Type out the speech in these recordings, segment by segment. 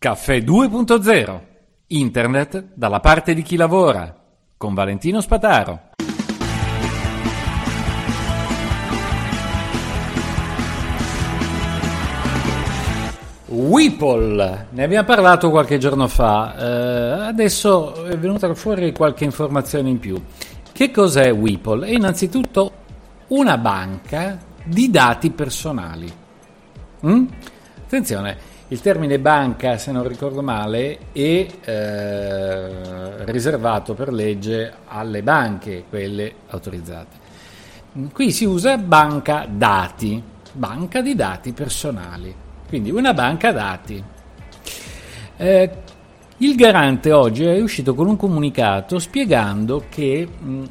Caffè 2.0. Internet dalla parte di chi lavora. Con Valentino Spataro. Whipple, ne abbiamo parlato qualche giorno fa, adesso è venuta fuori qualche informazione in più. Che cos'è Whipple? È innanzitutto una banca di dati personali. Attenzione, il termine banca, se non ricordo male, è riservato per legge alle banche, quelle autorizzate. Qui si usa banca dati, banca di dati personali. Quindi una banca dati. Il Garante oggi è uscito con un comunicato spiegando che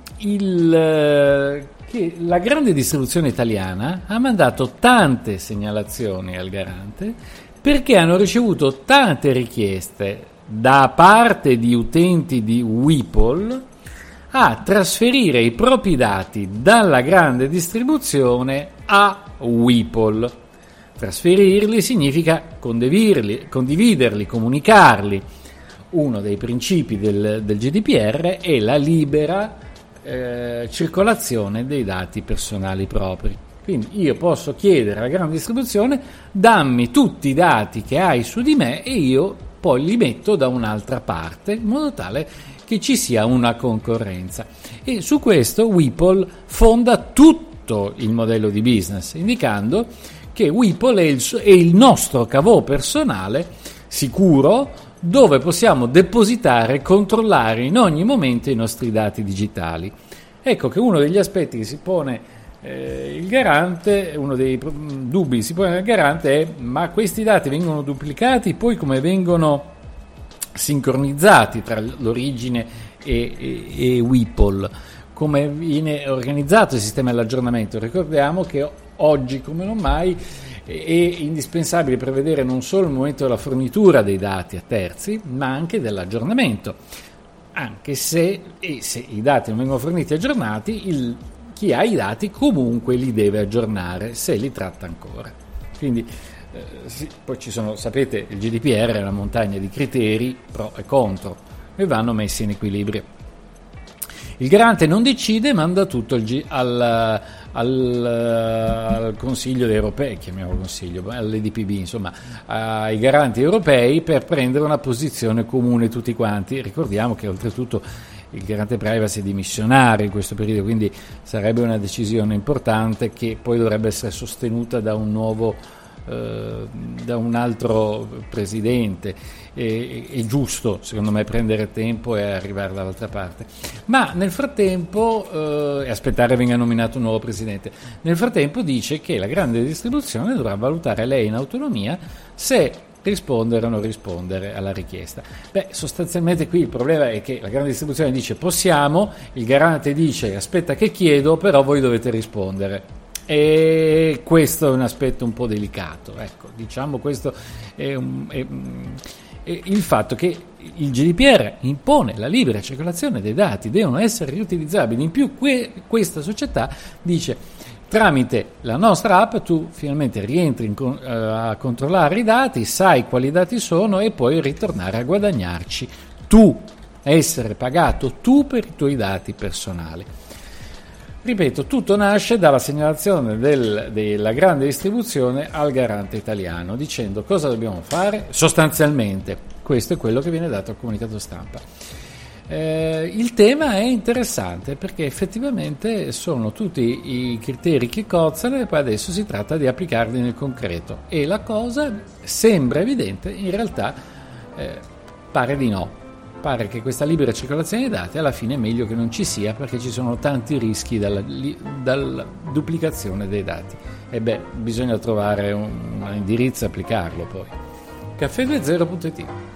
la grande distribuzione italiana ha mandato tante segnalazioni al Garante perché hanno ricevuto tante richieste da parte di utenti di Whipple a trasferire i propri dati dalla grande distribuzione a Whipple. Trasferirli significa condividerli, comunicarli. Uno dei principi del GDPR è la libera circolazione dei dati personali propri. Quindi io posso chiedere alla grande distribuzione: dammi tutti i dati che hai su di me e io poi li metto da un'altra parte, in modo tale che ci sia una concorrenza. E su questo Whipple fonda tutto il modello di business, indicando che Whipple è il nostro cavò personale sicuro, dove possiamo depositare e controllare in ogni momento i nostri dati digitali. Ecco che uno degli aspetti che si pone il Garante, uno dei dubbi che si pone il Garante è: ma questi dati vengono duplicati, poi come vengono sincronizzati tra l'origine e Whipple? Come viene organizzato il sistema dell'aggiornamento? Ricordiamo che oggi come non mai è indispensabile prevedere non solo il momento della fornitura dei dati a terzi, ma anche dell'aggiornamento. Anche se i dati non vengono forniti e aggiornati, chi ha i dati comunque li deve aggiornare se li tratta ancora. Quindi poi ci sono, sapete, il GDPR è una montagna di criteri pro e contro e vanno messi in equilibrio. Il Garante non decide, manda tutto al Consiglio europeo, chiamiamolo Consiglio, all'EDPB, insomma, ai Garanti europei, per prendere una posizione comune tutti quanti. Ricordiamo che oltretutto il Garante Privacy è dimissionario in questo periodo, quindi sarebbe una decisione importante che poi dovrebbe essere sostenuta da un altro presidente. È giusto, secondo me, prendere tempo e arrivare dall'altra parte, ma nel frattempo aspettare venga nominato un nuovo presidente. Nel frattempo dice che la grande distribuzione dovrà valutare lei in autonomia se rispondere o non rispondere alla richiesta. Sostanzialmente qui il problema è che la grande distribuzione dice possiamo, il Garante dice aspetta che chiedo, però voi dovete rispondere. E questo è un aspetto un po' delicato, ecco, diciamo. Questo è il fatto che il GDPR impone la libera circolazione dei dati, devono essere riutilizzabili. In più questa società dice: tramite la nostra app tu finalmente rientri a controllare i dati, sai quali dati sono e puoi ritornare a guadagnarci tu, essere pagato tu per i tuoi dati personali. Ripeto, tutto nasce dalla segnalazione della grande distribuzione al Garante italiano, dicendo cosa dobbiamo fare. Sostanzialmente questo è quello che viene dato al comunicato stampa. Il tema è interessante perché effettivamente sono tutti i criteri che cozzano e poi adesso si tratta di applicarli nel concreto, e la cosa sembra evidente, in realtà pare di no. Pare che questa libera circolazione dei dati alla fine è meglio che non ci sia, perché ci sono tanti rischi dalla duplicazione dei dati. Bisogna trovare un indirizzo e applicarlo poi. Caffè20.it